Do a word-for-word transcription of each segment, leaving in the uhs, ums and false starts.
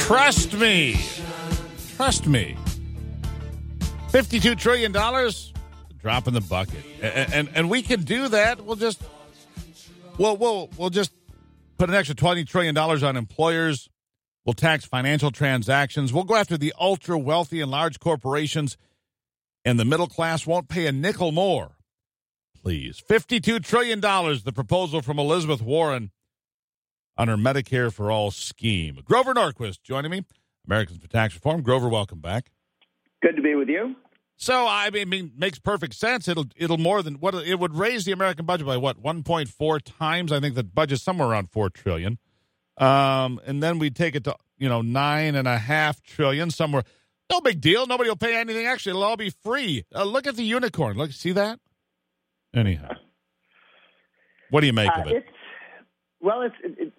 Trust me. Trust me. fifty-two trillion dollars, drop in the bucket. And, and and we can do that. We'll just we'll we'll we'll just put an extra twenty trillion dollars on employers. We'll tax financial transactions. We'll go after the ultra wealthy and large corporations, and the middle class won't pay a nickel more. Please. fifty-two trillion dollars, the proposal from Elizabeth Warren on her Medicare for All scheme. Grover Norquist joining me, Americans for Tax Reform. Grover, welcome back. Good to be with you. So, I mean, makes perfect sense. It'll it'll more than what it would raise the American budget by what, one point four times? I think the budget's somewhere around four trillion dollars. Um, and then we take it to, you know, nine and a half trillion somewhere. No big deal. Nobody will pay anything. Actually, it'll all be free. Uh, look at the unicorn. Look, see that? Anyhow, what do you make uh, of it? It's, well, it's it, it,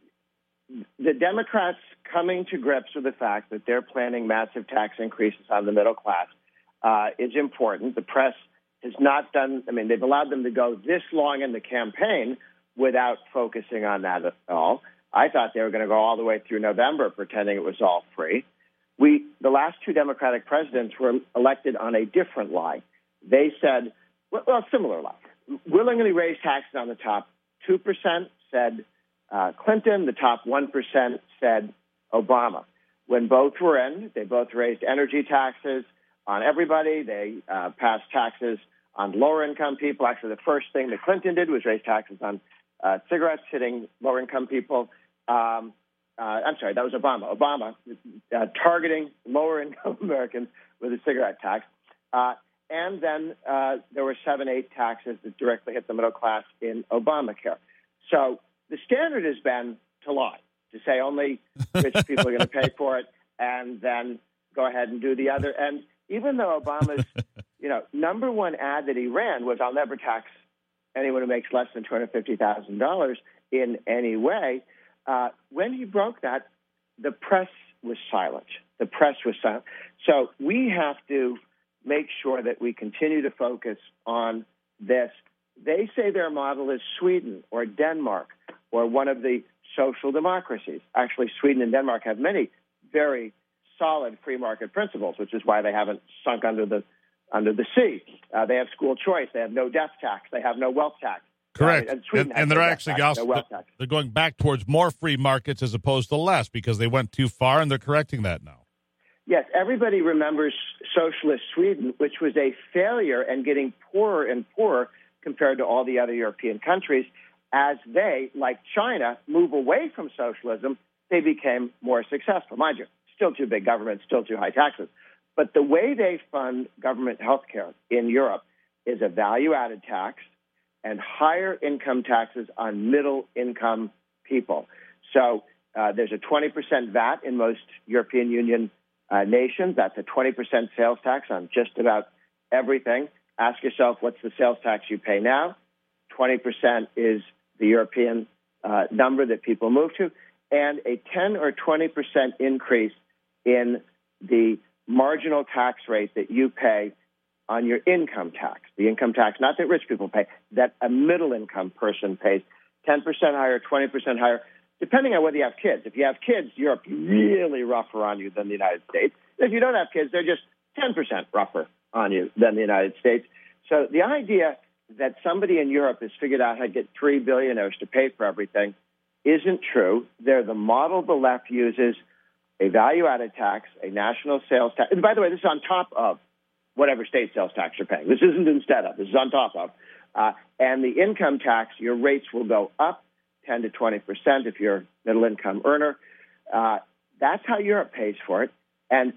the Democrats coming to grips with the fact that they're planning massive tax increases on the middle class uh, is important. The press has not done, I mean, they've allowed them to go this long in the campaign without focusing on that at all. I thought they were going to go all the way through November pretending it was all free. We, the last two Democratic presidents were elected on a different lie. They said, well, similar lie, willingly raise taxes on the top two percent, said uh, Clinton. The top one percent said Obama. When both were in, they both raised energy taxes on everybody. They uh, passed taxes on lower-income people. Actually, the first thing that Clinton did was raise taxes on uh, cigarettes, hitting lower-income people. Um, uh, I'm sorry, that was Obama. Obama uh, targeting lower-income Americans with a cigarette tax. Uh, and then uh, there were seven, eight taxes that directly hit the middle class in Obamacare. So the standard has been to lie, to say only rich people are going to pay for it, and then go ahead and do the other. And even though Obama's, you know, number one ad that he ran was, "I'll never tax anyone who makes less than two hundred fifty thousand dollars in any way," uh, when he broke that, the press was silent. The press was silent. So we have to make sure that we continue to focus on this. They say their model is Sweden or Denmark or one of the social democracies. Actually, Sweden and Denmark have many very solid free market principles, which is why they haven't sunk under the under the sea. Uh, they have school choice. They have no death tax. They have no wealth tax. Correct. Uh, and Sweden and, and no they're death actually tax, also, no wealth tax. they're going back towards more free markets as opposed to less because they went too far, and they're correcting that now. Yes, everybody remembers socialist Sweden, which was a failure and getting poorer and poorer compared to all the other European countries. As they, like China, move away from socialism, they became more successful. Mind you, still too big government, still too high taxes. But the way they fund government health care in Europe is a value-added tax and higher income taxes on middle-income people. So uh, there's a twenty percent V A T in most European Union uh, nations. That's a twenty percent sales tax on just about everything. Ask yourself, what's the sales tax you pay now? twenty percent is the European uh, number that people move to, and a ten or twenty percent increase in the marginal tax rate that you pay on your income tax. The income tax, not that rich people pay, that a middle-income person pays ten percent higher, twenty percent higher, depending on whether you have kids. If you have kids, Europe's really rougher on you than the United States. If you don't have kids, they're just ten percent rougher on you than the United States. So the idea that somebody in Europe has figured out how to get three billionaires to pay for everything isn't true. They're the model the left uses, a value-added tax, a national sales tax. And by the way, this is on top of whatever state sales tax you're paying. This isn't instead of. This is on top of. Uh, and the income tax, your rates will go up ten to twenty percent if you're a middle-income earner. Uh, that's how Europe pays for it. And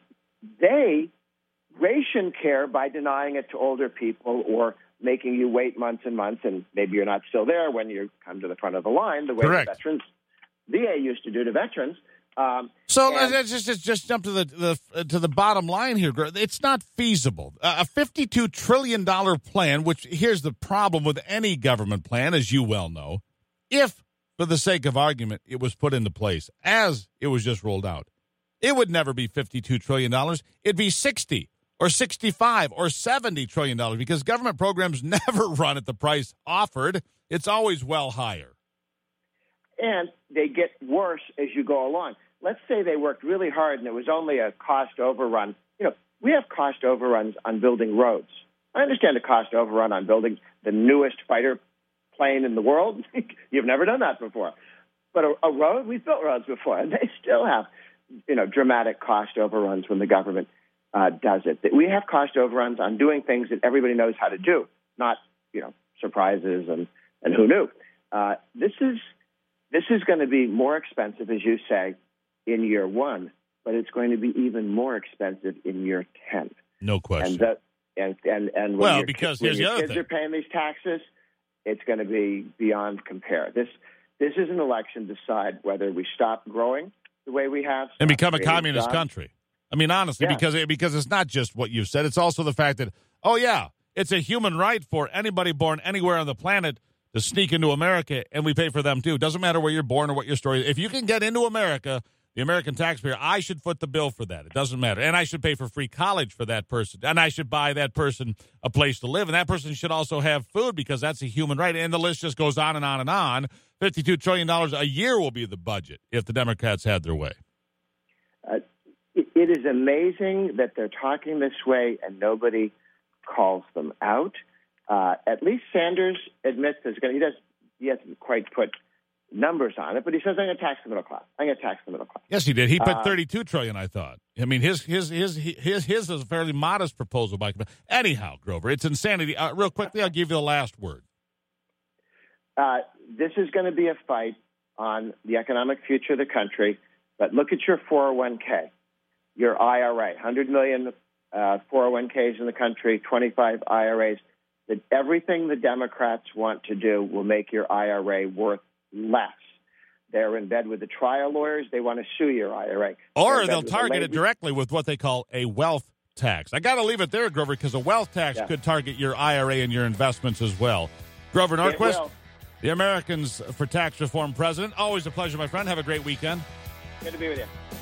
they ration care by denying it to older people or making you wait months and months, and maybe you're not still there when you come to the front of the line, the way the veterans, V A used to do to veterans. Um, so and, let's just, just just jump to the, the uh, to the bottom line here. It's not feasible. Uh, a fifty-two trillion dollars plan, which here's the problem with any government plan, as you well know, if, for the sake of argument, it was put into place as it was just rolled out, it would never be fifty-two trillion dollars. It'd be sixty or sixty-five or seventy trillion dollars because government programs never run at the price offered. It's always well higher. And they get worse as you go along. let's say they worked really hard and it was only a cost overrun. You know, we have cost overruns on building roads. I understand a cost overrun on building the newest fighter plane in the world. You've never done that before. But a, a road, we've built roads before, and they still have, you know, dramatic cost overruns when the government uh, does it. We have cost overruns on doing things that everybody knows how to do, not, you know, surprises and, and who knew. Uh, this is this is going to be more expensive, as you say, in year one, but it's going to be even more expensive in year ten. No question. And that, and and, and when well, your, because when here's your the other kids thing. are paying these taxes, it's going to be beyond compare. This this is an election to decide whether we stop growing the way we have And become a creating communist jobs. country. I mean, honestly, Yeah. because because it's not just what you've said. It's also the fact that, oh, yeah, it's a human right for anybody born anywhere on the planet to sneak into America, and we pay for them, too. Doesn't matter where you're born or what your story is. If you can get into America, the American taxpayer, I should foot the bill for that. It doesn't matter. And I should pay for free college for that person. And I should buy that person a place to live. And that person should also have food because that's a human right. And the list just goes on and on and on. fifty-two trillion dollars a year will be the budget if the Democrats had their way. Uh, it, it is amazing that they're talking this way and nobody calls them out. Uh, at least Sanders admits there's going to, he does, he hasn't quite put numbers on it, but he says, I'm going to tax the middle class. I'm going to tax the middle class. Yes, he did. He put Uh, thirty-two trillion dollars, I thought. I mean, his his his his his is a fairly modest proposal by anyhow, Grover. It's insanity. Uh, real quickly, I'll give you the last word. Uh, this is going to be a fight on the economic future of the country, but look at your four oh one k, your I R A, one hundred million uh, four oh one k's in the country, twenty-five I R As. That everything the Democrats want to do will make your I R A worth less. They're in bed with the trial lawyers. They want to sue your I R A. Or they'll target it directly with what they call a wealth tax. I got to leave it there, Grover, because a wealth tax Yeah. could target your I R A and your investments as well. Grover It Norquist, will. the Americans for Tax Reform president. Always a pleasure, my friend. Have a great weekend. Good to be with you.